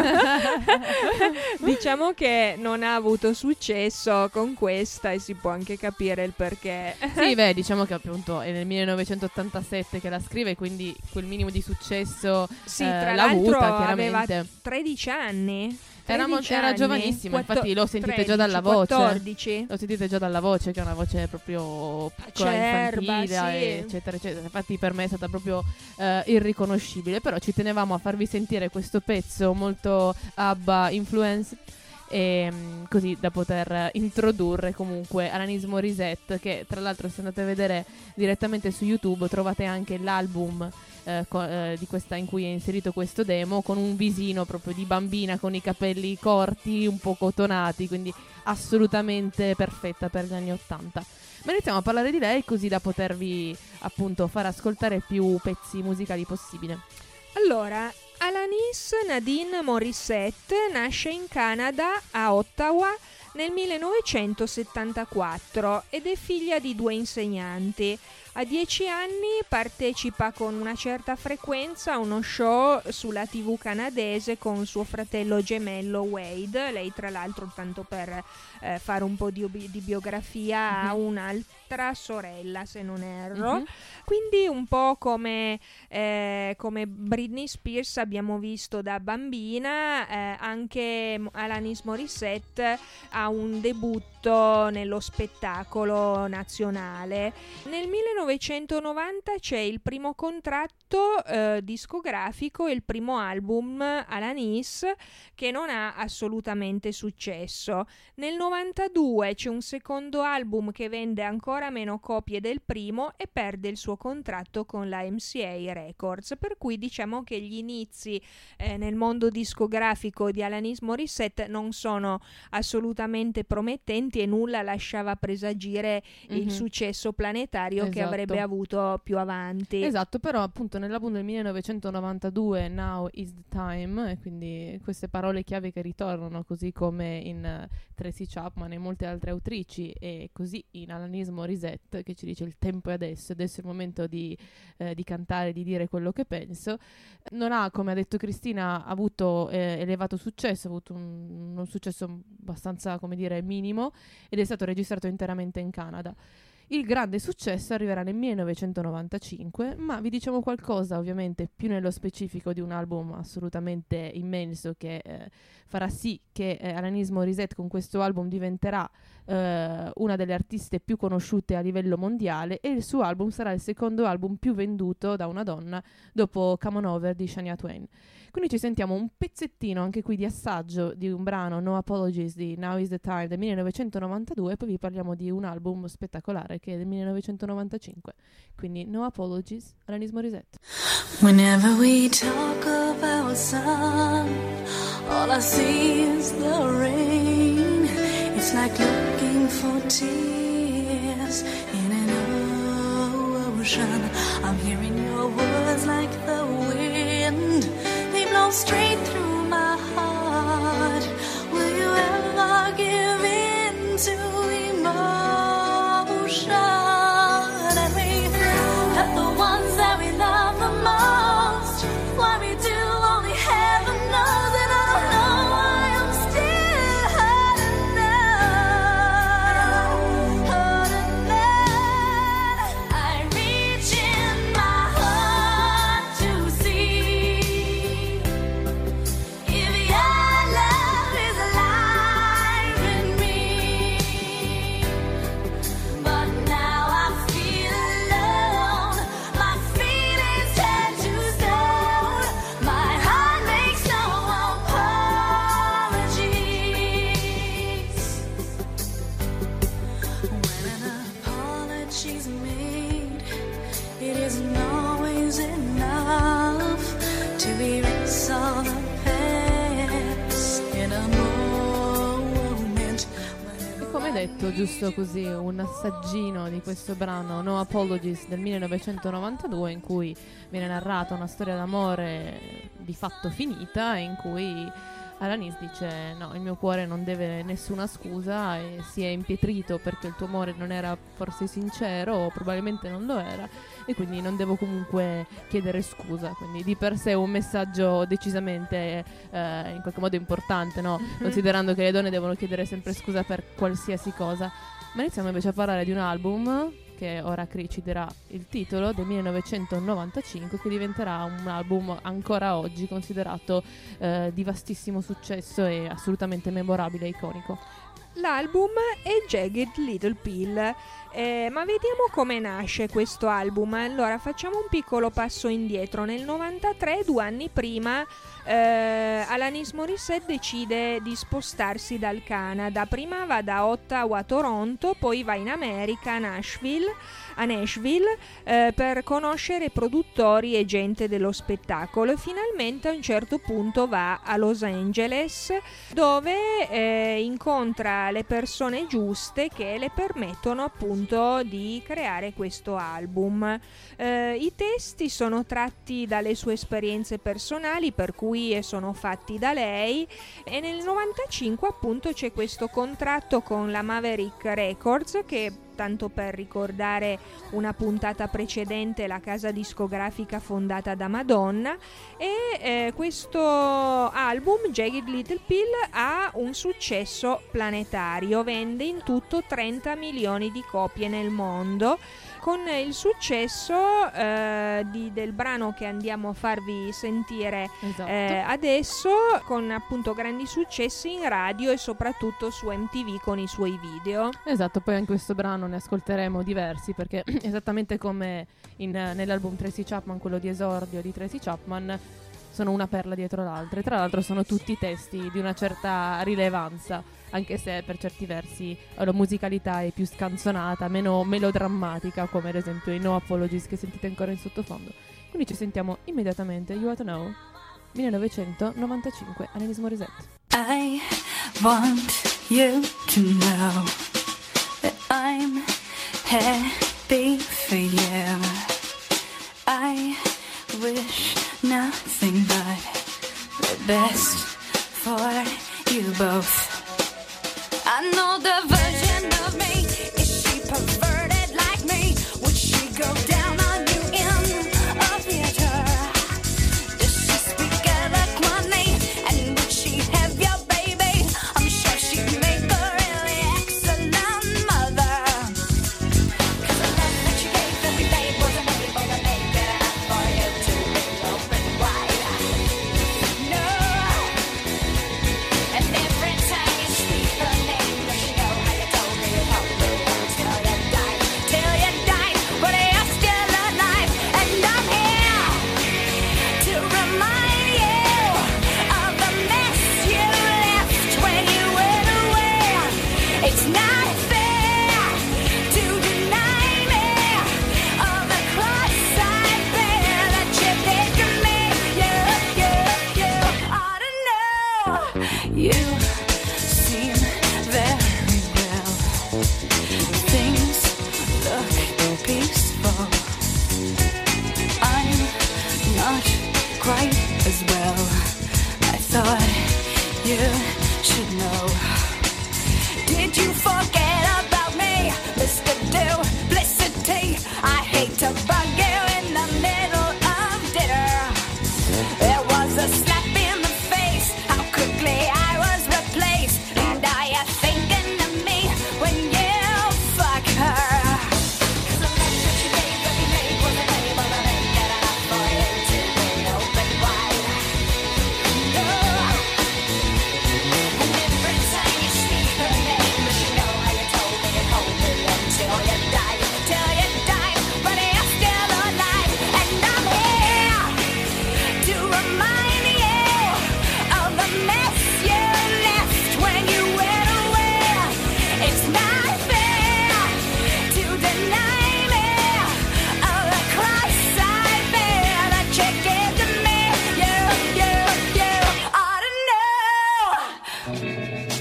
Diciamo che non ha avuto successo con questa e si può anche capire il perché. Sì, beh, diciamo che appunto è nel millenovecentottantasette che la scrive, quindi quel minimo di successo sì, eh, tra l'ha l'altro avuta, aveva chiaramente. tredici anni. Era, mo- era anni, giovanissima, quattro- infatti lo sentite tredici, già dalla voce. quattordici. Lo sentite già dalla voce, che è una voce proprio piccola, Acerba, infantile, sì. eccetera, eccetera. Infatti per me è stata proprio eh, irriconoscibile. Però ci tenevamo a farvi sentire questo pezzo molto ABBA influence, e mh, così da poter introdurre comunque Alanis Morissette, che tra l'altro se andate a vedere direttamente su YouTube trovate anche l'album eh, co- eh, di questa in cui è inserito questo demo, con un visino proprio di bambina con i capelli corti un po' cotonati, quindi assolutamente perfetta per gli anni ottanta. Ma iniziamo a parlare di lei così da potervi appunto far ascoltare più pezzi musicali possibile. Allora, Alanis Nadine Morissette nasce in Canada, a Ottawa, nel millenovecentosettantaquattro ed è figlia di due insegnanti. A dieci anni partecipa con una certa frequenza a uno show sulla tivù canadese con suo fratello gemello Wade. Lei tra l'altro, tanto per eh, fare un po' di, di biografia, mm-hmm. ha un'altra sorella se non erro. Mm-hmm. Quindi un po' come, eh, come Britney Spears abbiamo visto da bambina, eh, anche Alanis Morissette ha un debutto nello spettacolo nazionale. Nel millenovecentonovanta c'è il primo contratto eh, discografico e il primo album Alanis, che non ha assolutamente successo. Nel novantadue c'è un secondo album che vende ancora meno copie del primo e perde il suo contratto con la M C A Records, per cui diciamo che gli inizi eh, nel mondo discografico di Alanis Morissette non sono assolutamente promettenti e nulla lasciava presagire mm-hmm. il successo planetario esatto. che avrebbe avuto più avanti. Esatto, però appunto nell'album del millenovecentonovantadue Now is the Time, e quindi queste parole chiave che ritornano, così come in uh, Tracy Chapman e molte altre autrici, e così in Alanis Morissette, che ci dice il tempo è adesso, adesso è il momento di, eh, di cantare, di dire quello che penso. Non ha, come ha detto Cristina, avuto eh, elevato successo, ha avuto un, un successo abbastanza, come dire, minimo, ed è stato registrato interamente in Canada. Il grande successo arriverà nel millenovecentonovantacinque, ma vi diciamo qualcosa ovviamente più nello specifico di un album assolutamente immenso che eh, farà sì che eh, Alanis Morissette con questo album diventerà eh, una delle artiste più conosciute a livello mondiale, e il suo album sarà il secondo album più venduto da una donna dopo Come On Over di Shania Twain. Quindi ci sentiamo un pezzettino anche qui di assaggio di un brano, No Apologies, di Now is the Time del millenovecentonovantadue, e poi vi parliamo di un album spettacolare che è del millenovecentonovantacinque. Quindi No Apologies, Alanis Morissette. Whenever we talk of our son, all I see is the rain. It's like looking for tears in an ocean. I'm hearing your words like the wind. They blow straight through my heart. Will you ever give in to emotion? And we hurt the ones that we love the most. What we do only heaven knows, and I don't know why I'm still hurting now, hurting now. I reach in my heart to see if your love is alive in me. But now I feel alone. My feelings turn to stone. My heart makes no apologies. When an apology's made, it isn't always enough to erase all the past in a moment. E come detto, giusto così un assaggino di questo brano No Apologies del millenovecentonovantadue, in cui viene narrata una storia d'amore di fatto finita, e in cui Alanis dice no, il mio cuore non deve nessuna scusa, e si è impietrito perché il tuo amore non era forse sincero, o probabilmente non lo era, e quindi non devo comunque chiedere scusa. Quindi di per sé un messaggio decisamente eh, in qualche modo importante, no? Considerando che le donne devono chiedere sempre scusa per qualsiasi cosa. Ma iniziamo invece a parlare di un album che ora Cri ci darà il titolo, del millenovecentonovantacinque, che diventerà un album ancora oggi considerato eh, di vastissimo successo e assolutamente memorabile e iconico. L'album è Jagged Little Pill, eh, ma vediamo come nasce questo album. Allora facciamo un piccolo passo indietro. Nel novantatré, due anni prima, eh, Alanis Morissette decide di spostarsi dal Canada. Prima va da Ottawa a Toronto, poi va in America, a Nashville, a Nashville eh, per conoscere produttori e gente dello spettacolo, e finalmente a un certo punto va a Los Angeles, dove eh, incontra le persone giuste che le permettono appunto di creare questo album. Eh, i testi sono tratti dalle sue esperienze personali, per cui sono fatti da lei, e nel novantacinque appunto c'è questo contratto con la Maverick Records che tanto per ricordare una puntata precedente, la casa discografica fondata da Madonna. E eh, questo album, Jagged Little Pill, ha un successo planetario, vende in tutto trenta milioni di copie nel mondo, con il successo eh, di, del brano che andiamo a farvi sentire Esatto. eh, adesso, con appunto grandi successi in radio e soprattutto su M T V con i suoi video. Esatto, poi anche questo brano ne ascolteremo diversi, perché esattamente come in, nell'album Tracy Chapman, quello di esordio di Tracy Chapman, sono una perla dietro l'altra, e tra l'altro sono tutti testi di una certa rilevanza, anche se per certi versi la musicalità è più scanzonata, meno melodrammatica, come ad esempio i No Apologies che sentite ancora in sottofondo. Quindi ci sentiamo immediatamente You Ought to Know, millenovecentonovantacinque, Alanis Morissette. I want you to know that I'm happy for you. I wish nothing but the best for you both. I know the version of me. Is she perverted like me? Would she go down on you in a theater? Does she speak eloquently? And would she have your baby? I'm sure she'd make a really excellent mother. 'Cause the love that you gave to me, babe, wasn't able to make it enough for you to be open wide. No. And every time you speak her name, does she know how you told me you helped me till you died, till you died, but you're still alive, and I'm here to remind you of the mess you left when you went away. It's not fair to deny me of the cross I bear that you did to me. You, you, you ought to know. You seem very well. Things look peaceful. I'm not quite as well. I thought you should know. Did you forget about me, Mister Duplicity? I hate to bug you in the middle of dinner. There was a slap in the face, how quickly I was replaced. And are you thinking of me when you fuck her? 'Cause the love that you gave that we made wasn't able to make it enough for you to be open wide. No. And every time you speak her name, does she know how you told me you hold me until you died, till you died, but you're still alive, and I'm here to remind you of the mess you left when you went away. It's not fair to deny me of the cross I bear that you gave to me. You, you, you ought to know.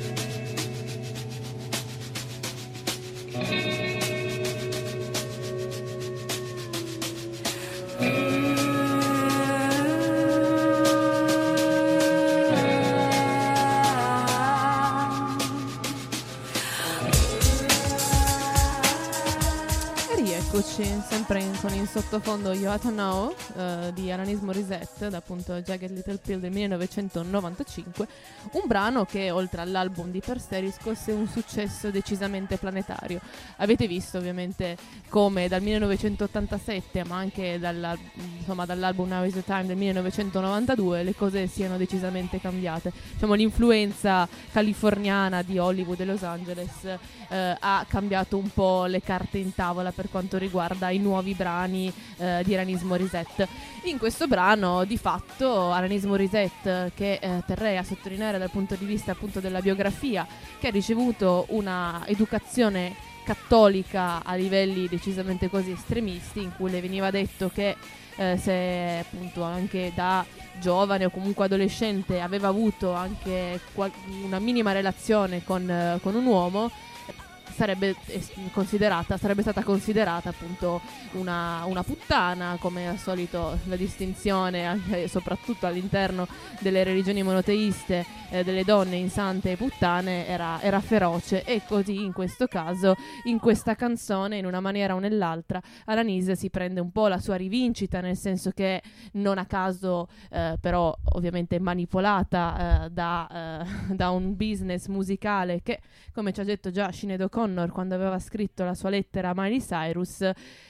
E rieccoci, sempre in, con in sottofondo You Ought to Know eh, di Alanis Morissette, da appunto Jagged Little Pill del millenovecentonovantacinque, un brano che oltre all'album di per sé riscosse un successo decisamente planetario. Avete visto ovviamente come dal millenovecentottantasette, ma anche dalla, insomma, dall'album Now Is The Time del millenovecentonovantadue, le cose siano decisamente cambiate. Diciamo, l'influenza californiana di Hollywood e Los Angeles eh, ha cambiato un po' le carte in tavola per quanto riguarda i nuovi brani eh, di Alanis Morissette. In questo brano di fatto Alanis Morissette, che eh, terrei a sottolineare dal punto di vista appunto della biografia, che ha ricevuto una educazione cattolica a livelli decisamente così estremisti, in cui le veniva detto che eh, se appunto anche da giovane o comunque adolescente aveva avuto anche qual- una minima relazione con, eh, con un uomo, sarebbe considerata sarebbe stata considerata appunto una, una puttana, come al solito la distinzione anche soprattutto all'interno delle religioni monoteiste eh, delle donne in sante e puttane era, era feroce. E così in questo caso, in questa canzone, in una maniera o nell'altra, Alanis si prende un po' la sua rivincita, nel senso che non a caso eh, però ovviamente manipolata eh, da, eh, da un business musicale che, come ci ha detto già Sinéad O'Connor quando aveva scritto la sua lettera a Miley Cyrus,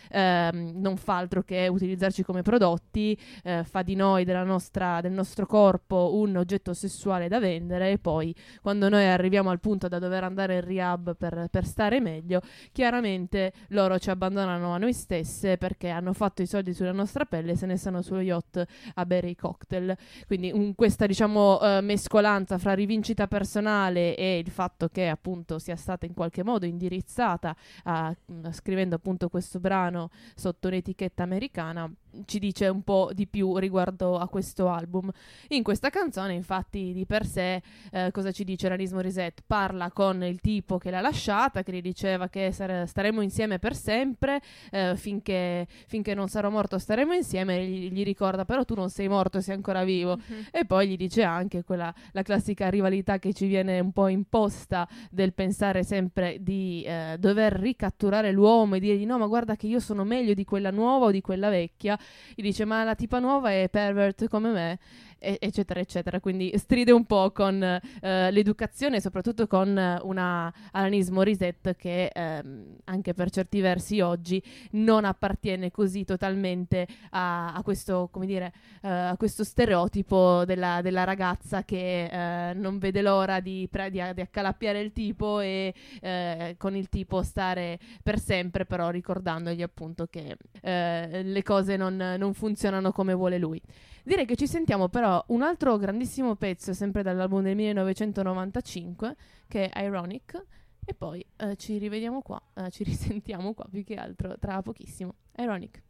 ehm, non fa altro che utilizzarci come prodotti, eh, fa di noi, della nostra, del nostro corpo, un oggetto sessuale da vendere, e poi quando noi arriviamo al punto da dover andare in rehab per, per stare meglio, chiaramente loro ci abbandonano a noi stesse perché hanno fatto i soldi sulla nostra pelle e se ne stanno sullo yacht a bere i cocktail. Quindi un, questa diciamo uh, mescolanza fra rivincita personale e il fatto che appunto sia stata in qualche modo indirizzata a, a, scrivendo appunto questo brano sotto un'etichetta americana, ci dice un po' di più riguardo a questo album. In questa canzone infatti di per sé eh, cosa ci dice Alanis Morissette? Parla con il tipo che l'ha lasciata, che gli diceva che sare- staremo insieme per sempre, eh, finché, finché non sarò morto staremo insieme, e gli, gli ricorda però tu non sei morto, sei ancora vivo. Mm-hmm. E poi gli dice anche quella, la classica rivalità che ci viene un po' imposta del pensare sempre di eh, dover ricatturare l'uomo e dirgli no ma guarda che io sono meglio di quella nuova o di quella vecchia. Gli dice ma la tipa nuova è pervert come me, e- eccetera eccetera. Quindi stride un po' con eh, l'educazione e soprattutto con una Alanis Morissette che ehm, anche per certi versi oggi non appartiene così totalmente a, a questo, come dire, uh, a questo stereotipo della, della ragazza che uh, non vede l'ora di, pre- di, di accalappiare il tipo e uh, con il tipo stare per sempre, però ricordandogli appunto che uh, le cose non, non funzionano come vuole lui. Direi che ci sentiamo però un altro grandissimo pezzo sempre dall'album del millenovecentonovantacinque che è Ironic, e poi uh, ci rivediamo qua, uh, ci risentiamo qua più che altro tra pochissimo. Ironic.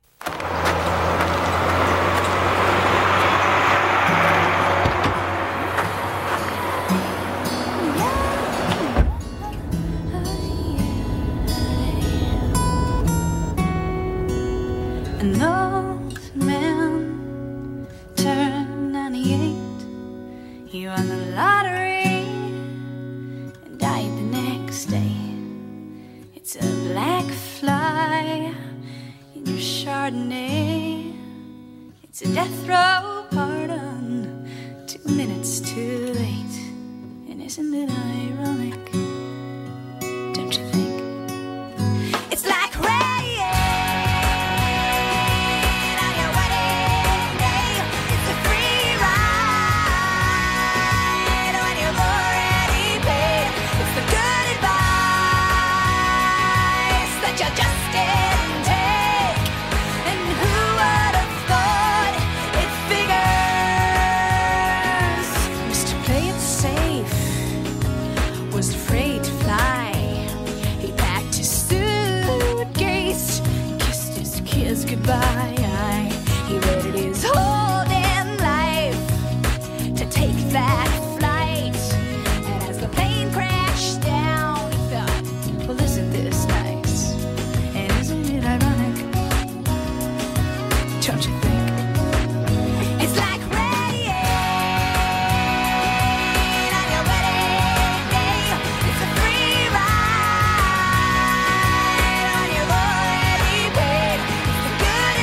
An old man turned ninety-eight. He won the lottery and died the next day. It's a black fly in your Chardonnay. It's a death row pardon, two minutes too late. And isn't it ironic? Don't you think? It's like rain on your wedding day. It's a free ride when you've already paid. It's the good advice that you just didn't take. And who would have thought it figures? Mister Play It Safe was afraid to fly. He packed his suitcase, kissed his kids goodbye. He waited his whole damn life to take that flight. And as the plane crashed down, he thought, well, isn't this nice? And isn't it ironic? Don't you think? It's like rain on your wedding day. It's a free ride when you've already paid. It's the good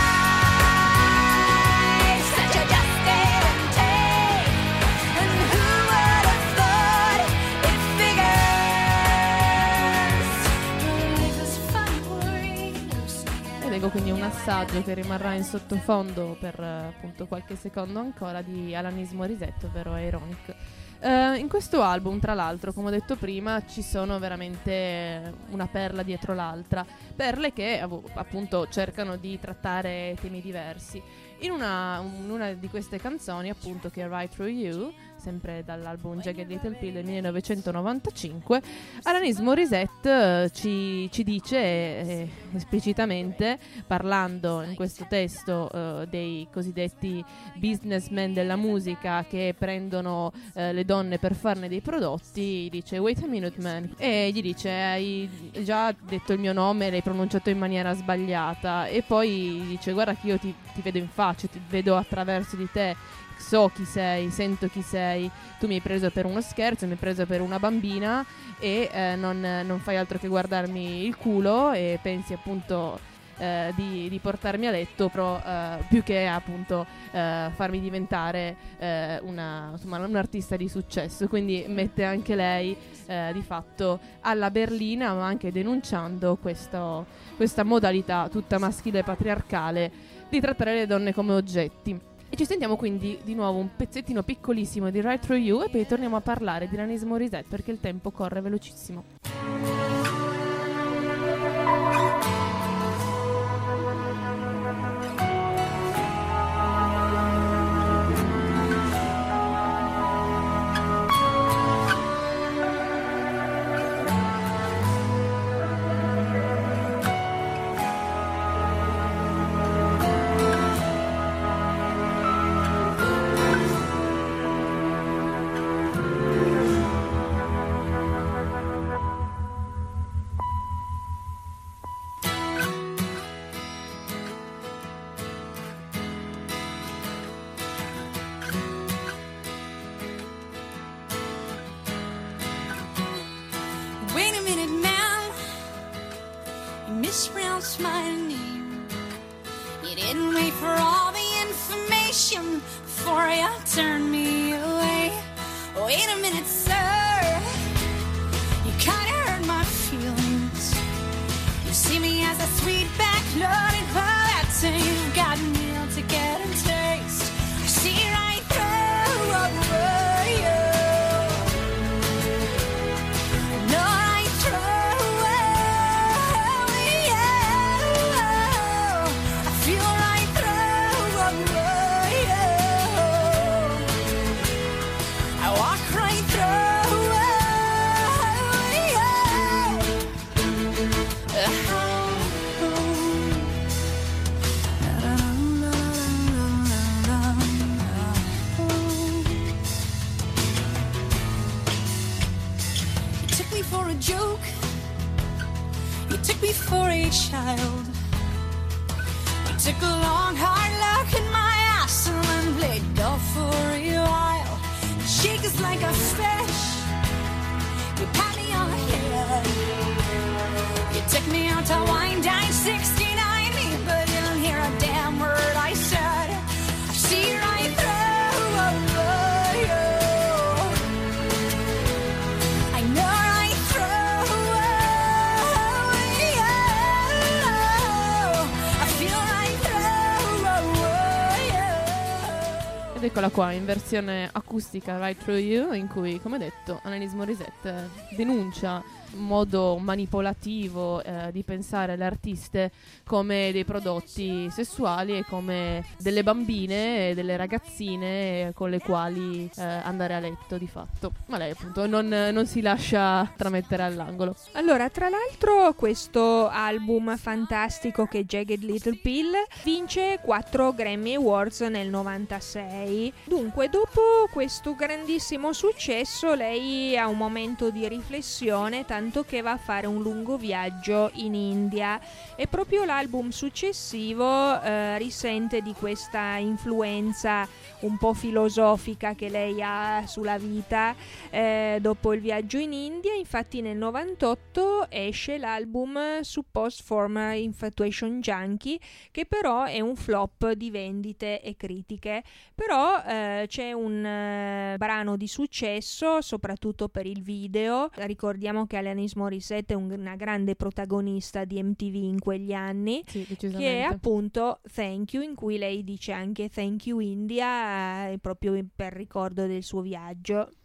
advice that you just didn't take. And who would have thought it figures? Life is fun worrying. Ed ecco quindi un assaggio che rimarrà in sottofondo per eh, appunto qualche secondo ancora di Alanis Morissette, ovvero Ironic. Eh, in questo album, tra l'altro, come ho detto prima, ci sono veramente una perla dietro l'altra, perle che av- appunto cercano di trattare temi diversi. In una, in una di queste canzoni, appunto, che è Right Through You, sempre dall'album Jagged Little Pill del millenovecentonovantacinque, Alanis Morissette Morissette ci, ci dice eh, esplicitamente, parlando in questo testo eh, dei cosiddetti businessmen della musica che prendono eh, le donne per farne dei prodotti, dice wait a minute man, e gli dice hai già detto il mio nome, l'hai pronunciato in maniera sbagliata, e poi dice guarda che io ti, ti vedo in faccia, ti vedo attraverso di te, so chi sei, sento chi sei, tu mi hai preso per uno scherzo, mi hai preso per una bambina e eh, non, non fai altro che guardarmi il culo e pensi appunto eh, di, di portarmi a letto, però eh, più che appunto eh, farmi diventare eh, una, insomma, un artista di successo. Quindi mette anche lei eh, di fatto alla berlina, ma anche denunciando questo, questa modalità tutta maschile e patriarcale di trattare le donne come oggetti. E ci sentiamo quindi di nuovo un pezzettino piccolissimo di Right Through You e poi torniamo a parlare di Alanis Morissette perché il tempo corre velocissimo. mispronounced my name. You didn't wait for all the information before you turned me away. Wait a minute, sir, you kinda hurt my feelings. You see me as a sweet back-loaded poet, and you've got meal to get and taste. I see right through you. No, right through you. I feel right through you. I walk right through You took me for a joke. You took me for a child. You took a long, hard look at my ass and then played golf for a while. You shake us like a fish. You pat me on the head. You took me out to wine dine sixty-nine, but you didn't hear a damn word I said. I see right through you. I know right through you. I feel right through you. Ed eccola qua in versione acustica Right Through You, in cui, come detto, Alanis Morissette denuncia un modo manipolativo eh, di pensare alle artiste come dei prodotti sessuali e come delle bambine e delle ragazzine con le quali eh, andare a letto di fatto. Ma lei appunto non, non si lascia tramettere all'angolo. Allora, tra l'altro, questo album fantastico che è Jagged Little Pill vince quattro Grammy Awards nel novantasei. Dunque, dopo questo grandissimo successo, lei ha un momento di riflessione, tanto che va a fare un lungo viaggio in India, e proprio l'album successivo eh, risente di questa influenza un po' filosofica che lei ha sulla vita eh, dopo il viaggio in India. Infatti nel novantotto esce l'album Supposed Former Infatuation Junkie, che però è un flop di vendite e critiche. Però eh, c'è un eh, brano di successo soprattutto per il video. Ricordiamo che Alanis Morissette è un, una grande protagonista di M T V in quegli anni, Sì, che è appunto Thank You, in cui lei dice anche Thank You India, eh, proprio per ricordo del suo viaggio.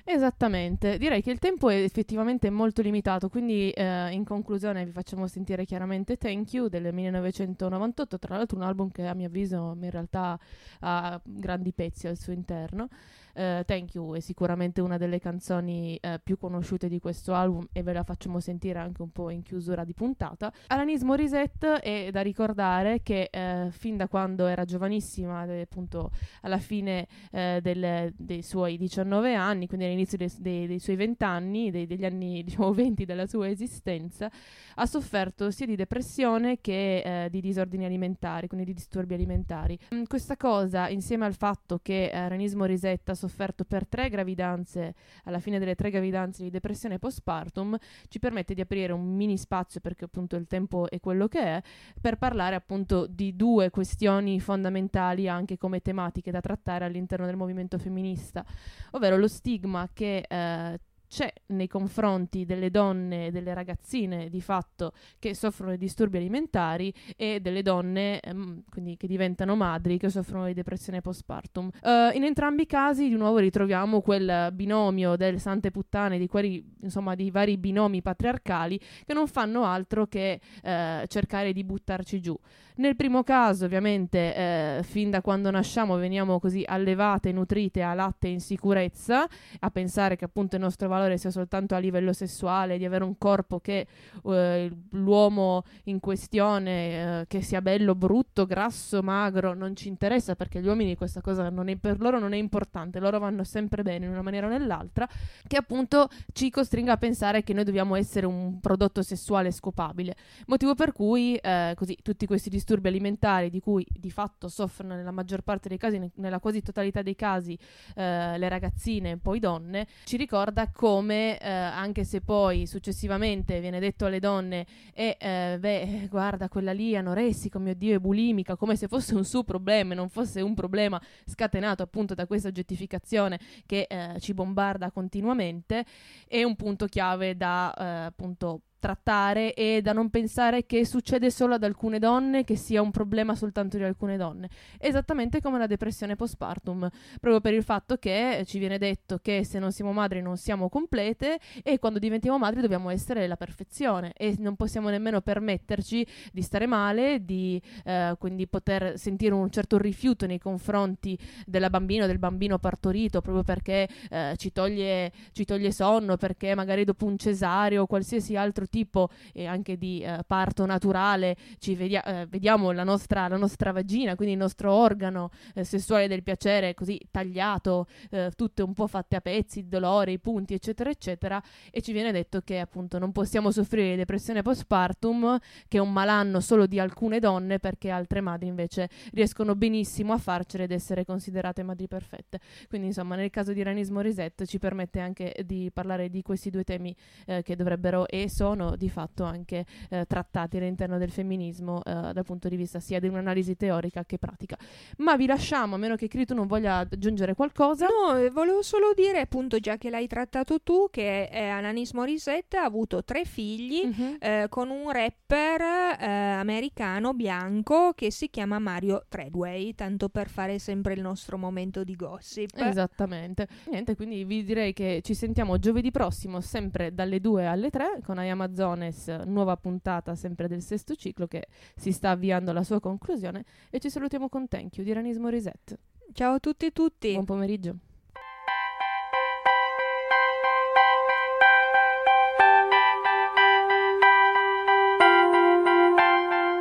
Esattamente, direi che il tempo è effettivamente molto limitato, quindi eh, in conclusione vi facciamo sentire chiaramente Thank You del millenovecentonovantotto, tra l'altro un album che a mio avviso in realtà ha grandi pezzi al suo interno. Uh, Thank You è sicuramente una delle canzoni uh, più conosciute di questo album e ve la facciamo sentire anche un po' in chiusura di puntata. Alanis Morissette è da ricordare che uh, fin da quando era giovanissima, eh, appunto alla fine uh, del, dei suoi diciannove anni, quindi all'inizio dei, dei, dei suoi venti anni, dei, degli anni diciamo venti della sua esistenza, ha sofferto sia di depressione che uh, di disordini alimentari, quindi di disturbi alimentari. Mm, questa cosa, insieme al fatto che uh, Alanis Morissette ha sofferto per tre gravidanze, alla fine delle tre gravidanze di depressione postpartum, ci permette di aprire un mini spazio, perché appunto il tempo è quello che è, per parlare appunto di due questioni fondamentali anche come tematiche da trattare all'interno del movimento femminista, ovvero lo stigma che eh, c'è nei confronti delle donne, delle ragazzine di fatto che soffrono di disturbi alimentari e delle donne ehm, quindi che diventano madri che soffrono di depressione postpartum. Uh, in entrambi i casi di nuovo ritroviamo quel binomio del sante puttane, di quelli insomma di vari binomi patriarcali che non fanno altro che eh, cercare di buttarci giù. Nel primo caso ovviamente eh, fin da quando nasciamo veniamo così allevate e nutrite a latte e in sicurezza, a pensare che appunto il nostro valore sia soltanto a livello sessuale, di avere un corpo che eh, l'uomo in questione, eh, che sia bello, brutto, grasso, magro, non ci interessa, perché gli uomini questa cosa non è, per loro non è importante, loro vanno sempre bene in una maniera o nell'altra, che appunto ci costringa a pensare che noi dobbiamo essere un prodotto sessuale scopabile, motivo per cui eh, così tutti questi disturbi alimentari di cui di fatto soffrono nella maggior parte dei casi, nella quasi totalità dei casi eh, le ragazzine e poi donne, ci ricorda come eh, anche se poi successivamente viene detto alle donne e eh, beh guarda quella lì anoressica, mio Dio, è bulimica, come se fosse un suo problema e non fosse un problema scatenato appunto da questa oggettificazione che eh, ci bombarda continuamente, è un punto chiave da eh, appunto trattare e da non pensare che succede solo ad alcune donne, che sia un problema soltanto di alcune donne, esattamente come la depressione postpartum, proprio per il fatto che ci viene detto che se non siamo madri non siamo complete e quando diventiamo madri dobbiamo essere la perfezione e non possiamo nemmeno permetterci di stare male, di eh, quindi poter sentire un certo rifiuto nei confronti della bambina o del bambino partorito, proprio perché eh, ci toglie, ci toglie sonno, perché magari dopo un cesareo o qualsiasi altro tipo e anche di eh, parto naturale ci vedia- eh, vediamo la nostra, la nostra vagina, quindi il nostro organo eh, sessuale del piacere così tagliato, eh, tutte un po' fatte a pezzi, il dolore, i punti eccetera eccetera, e ci viene detto che appunto non possiamo soffrire di depressione postpartum, che è un malanno solo di alcune donne, perché altre madri invece riescono benissimo a farcela ed essere considerate madri perfette. Quindi insomma nel caso di Alanis Morissette ci permette anche di parlare di questi due temi eh, che dovrebbero e sono di fatto anche eh, trattati all'interno del femminismo eh, dal punto di vista sia di un'analisi teorica che pratica. Ma vi lasciamo, a meno che Cristo non voglia aggiungere qualcosa. No, eh, volevo solo dire appunto, già che l'hai trattato tu, che eh, Alanis Morissette ha avuto tre figli Mm-hmm. eh, con un rapper eh, americano bianco che si chiama Mario Treadway, tanto per fare sempre il nostro momento di gossip. Esattamente. Niente, quindi vi direi che ci sentiamo giovedì prossimo sempre dalle due alle tre con I Am Amazones, nuova puntata sempre del sesto ciclo che si sta avviando alla sua conclusione, e ci salutiamo con Thank You di Alanis Morissette. Ciao a tutti e tutti. Buon pomeriggio.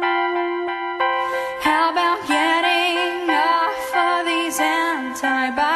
How about getting off of these antibiotics?